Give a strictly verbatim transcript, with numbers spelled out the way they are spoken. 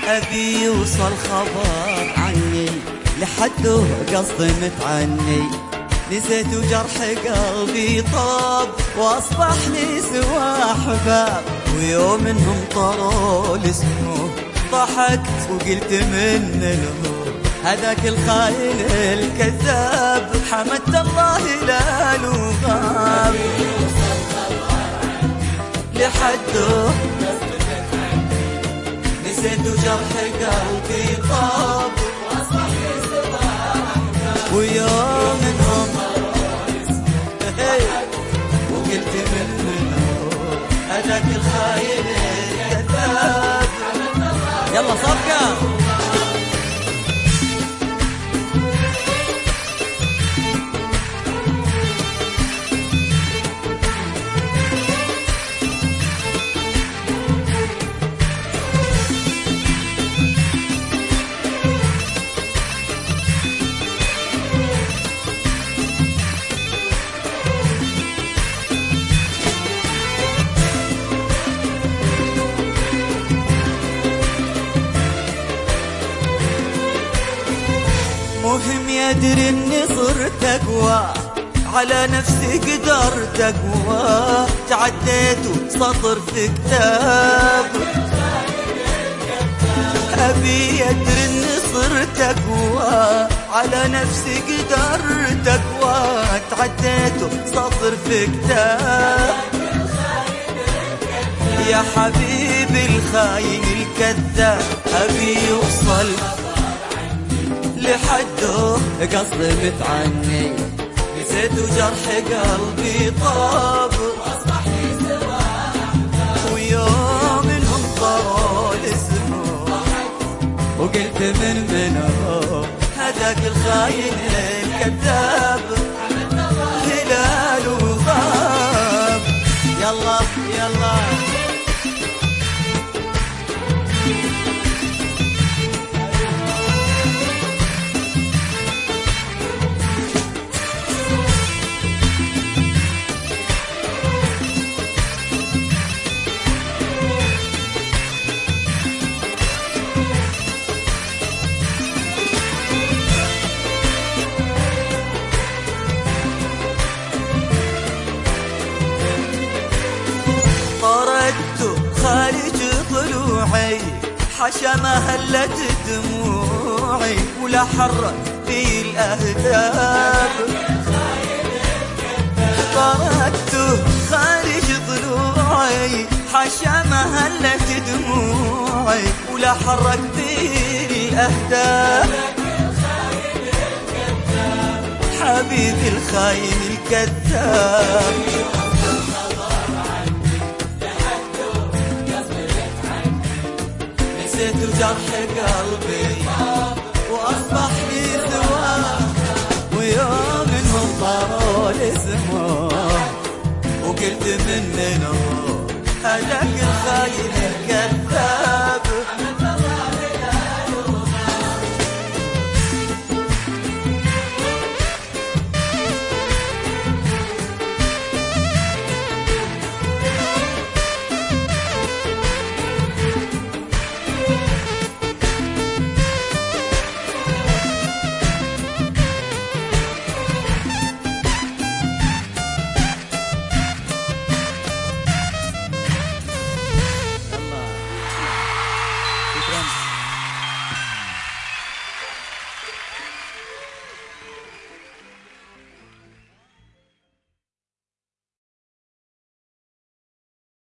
أبي يوصل خبر عني لحده قصد متعني، نسيت وجرح قلبي طاب واصبح لي سوى احباب، ويوم انهم طروا لاسمه ضحكت وقلت من له هذاك الخاين الكذاب، حمدت الله لا له غاب لحده نسيت وجرح قلبي طاب ويوم انهم وقلت منه هذاك الخاين الكذاب. يلا صفقة مهم يدري اني صرت اقوى على نفسي قدرت اقوى، تعديت سطر في كتاب ابي يدري اني صرت اقوى على نفسي قدرت اقوى، تعديت سطر في كتاب يا حبيبي الخاين الكذاب، ابي يوصل لحده قصد متعني، نسيت وجرح قلبي طاب ويوم انهم طروا لاسمه وقلت من منه هذاك الخاين الكذاب، هلال وغاب. يلا يلا خارج ضلوعي حشا ما هلت دموعي ولا حرك في الأهداب، طردته خارج ضلوعي حشا ما هلت دموعي ولا حرك في الأهداب، حبيبي الخاين الكذاب. نسيت وجرح قلبي واصبح لي سواه ويوم انهم طاروا لاسمه وقلت منه هذاك الخاين الكذاب.